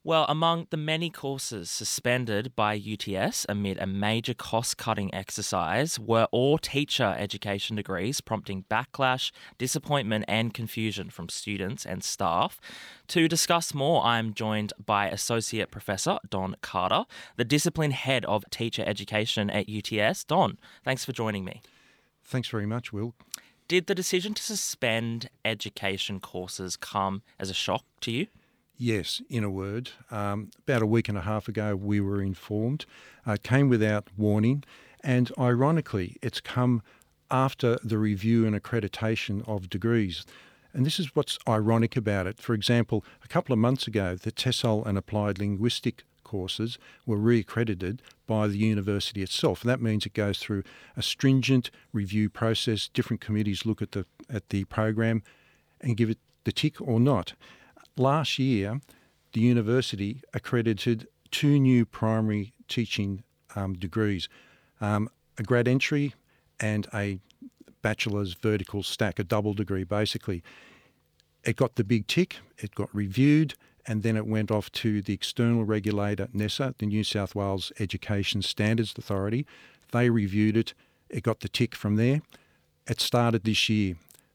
Well, among the many courses suspended by UTS amid a major cost-cutting exercise were all teacher education degrees, prompting backlash, disappointment and confusion from students and staff. To discuss more, I'm joined by Associate Professor Don Carter, the discipline head of teacher education at UTS. Don, thanks for joining me. Thanks very much, Will. Did the decision to suspend education courses come as a shock to you? Yes, in a word. About a week and a half ago, we were informed. It came without warning, and ironically, it's come after the review and accreditation of degrees. And this is what's ironic about it. For example, a couple of months ago, the TESOL and Applied Linguistic courses were re-accredited by the university itself. And that means it goes through a stringent review process. Different committees look at the program and give it the tick or not. Last year, the university accredited 2 new primary teaching degrees, a grad entry and a bachelor's vertical stack, a double degree basically. It got the big tick, it got reviewed, and then it went off to the external regulator, NESA, the New South Wales Education Standards Authority. They reviewed it, it got the tick from there. It started this year.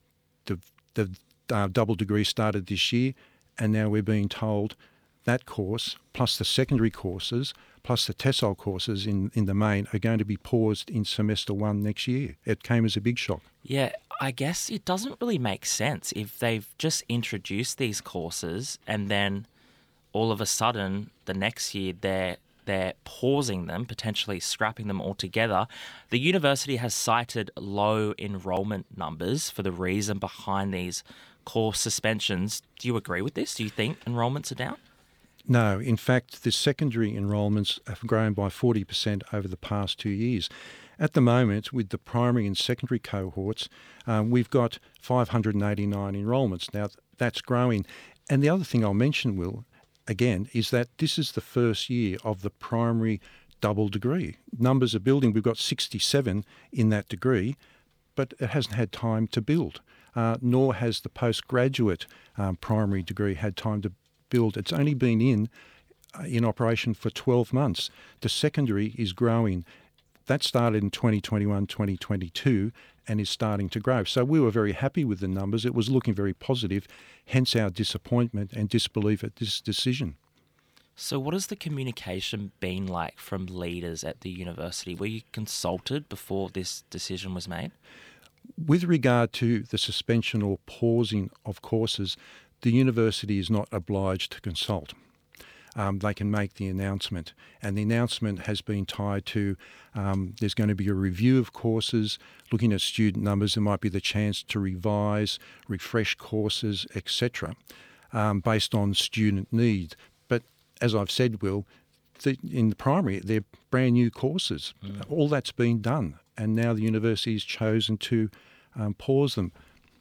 The double degree started this year. And now we're being told that course, plus the secondary courses, plus the TESOL courses in the main, are going to be paused in semester 1 next year. It came as a big shock. Yeah, I guess it doesn't really make sense if they've just introduced these courses and then all of a sudden the next year they're pausing them, potentially scrapping them altogether. The university has cited low enrolment numbers for the reason behind these course suspensions. Do you agree with this? Do you think enrolments are down? No, in fact, the secondary enrolments have grown by 40% over the past 2 years. At the moment, with the primary and secondary cohorts, we've got 589 enrolments. Now, that's growing. And the other thing I'll mention, Will, again, is that this is the first year of the primary double degree. Numbers are building. We've got 67 in that degree, but it hasn't had time to build. Nor has the postgraduate primary degree had time to build. It's only been in operation for 12 months. The secondary is growing. That started in 2021, 2022 and is starting to grow. So we were very happy with the numbers. It was looking very positive, hence our disappointment and disbelief at this decision. So what has the communication been like from leaders at the university? Were you consulted before this decision was made? With regard to the suspension or pausing of courses, the university is not obliged to consult. They can make the announcement, and the announcement has been tied to there's going to be a review of courses, looking at student numbers. There might be the chance to revise, refresh courses, etc., based on student need. But as I've said, Will, in the primary, they're brand new courses. All that's been done, and now the university has chosen to pause them.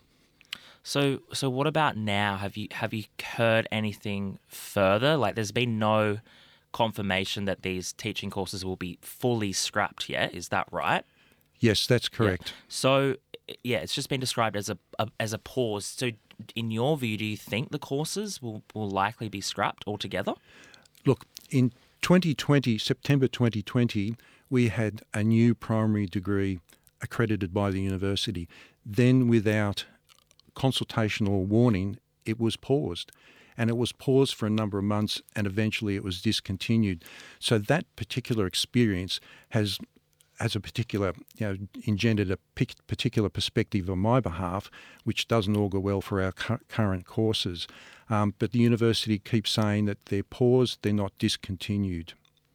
So what about now? Have you heard anything further? Like, there's been no confirmation that these teaching courses will be fully scrapped yet. Is that right? Yes, that's correct. Yeah. So yeah, it's just been described as a pause. So in your view, do you think the courses will likely be scrapped altogether? Look, in 2020, September 2020, we had a new primary degree accredited by the university. Then, without consultation or warning, it was paused. And it was paused for a number of months, and eventually it was discontinued. So that particular experience has a particular, engendered a particular perspective on my behalf, which doesn't augur well for our current courses. But the university keeps saying that they're paused, they're not discontinued.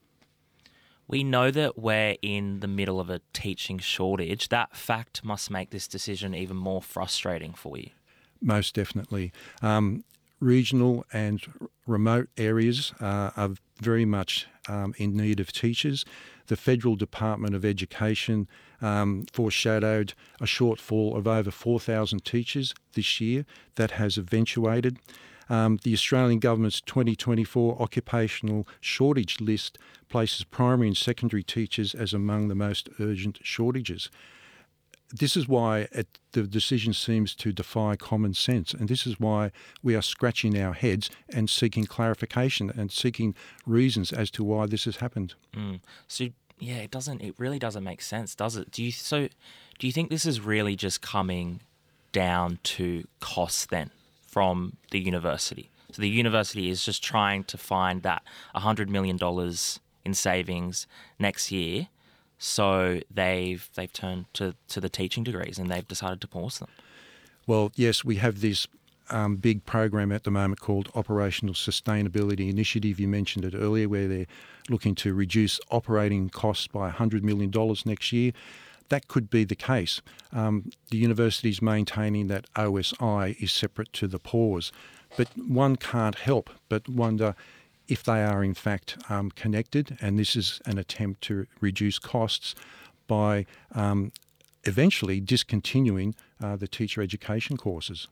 We know that we're in the middle of a teaching shortage. That fact must make this decision even more frustrating for you. Most definitely. Regional and remote areas are very much in need of teachers. The Federal Department of Education foreshadowed a shortfall of over 4,000 teachers this year. That has eventuated. The Australian Government's 2024 occupational shortage list places primary and secondary teachers as among the most urgent shortages. this is why the decision seems to defy common sense, and this is why we are scratching our heads and seeking clarification and seeking reasons as to why this has happened. So yeah, it really doesn't make sense, does it? Do you think this is really just coming down to costs then from the university? So the university is just trying to find that $100 million in savings next year. So they've turned to the teaching degrees and they've decided to pause them. Well, yes, we have this big program at the moment called Operational Sustainability Initiative. You mentioned it earlier, where they're looking to reduce operating costs by $100 million next year. That could be the case. The university is maintaining that OSI is separate to the pause, but one can't help but wonder if they are in fact connected, and this is an attempt to reduce costs by eventually discontinuing the teacher education courses.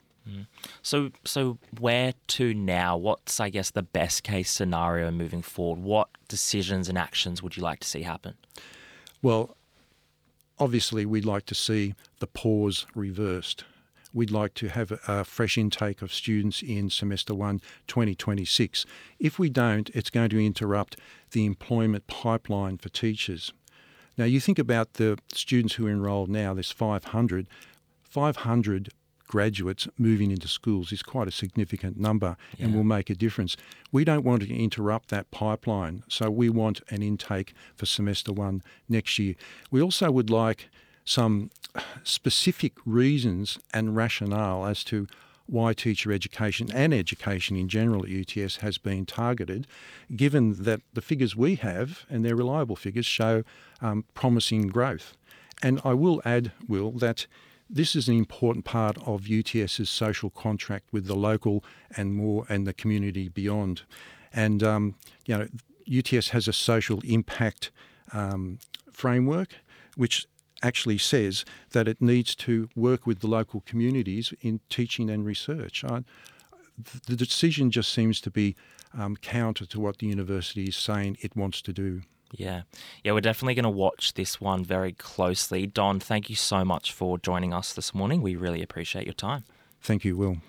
So where to now? What's, I guess, the best case scenario moving forward? What decisions and actions would you like to see happen? Well, obviously we'd like to see the pause reversed. We'd like to have a fresh intake of students in semester 1, 2026. If we don't, it's going to interrupt the employment pipeline for teachers. Now, you think about the students who are enrolled now, there's 500. 500 graduates moving into schools is quite a significant number and will make a difference. We don't want to interrupt that pipeline, so we want an intake for semester 1 next year. We also would like some specific reasons and rationale as to why teacher education and education in general at UTS has been targeted, given that the figures we have, and they're reliable figures, show promising growth. And I will add, Will, that this is an important part of UTS's social contract with the local and the community beyond. And UTS has a social impact framework, which actually says that it needs to work with the local communities in teaching and research. The decision just seems to be counter to what the university is saying it wants to do. Yeah, we're definitely going to watch this one very closely. Don, thank you so much for joining us this morning. We really appreciate your time. Thank you, Will.